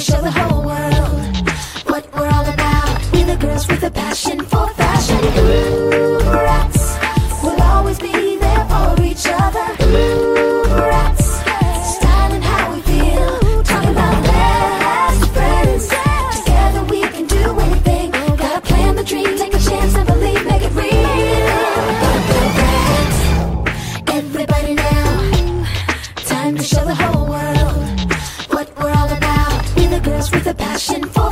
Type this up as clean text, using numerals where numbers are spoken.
show the whole world what we're all about. We're the girls with a passion for fashion. Ooh, rats, we'll always be there for each other. Ooh, rats, styling how we feel, talking about best friends. Together we can do anything. Gotta plan the dream, take a chance and believe, make it real. Rats, everybody now, time to show the whole world what we're all about. We're the girls with a passion for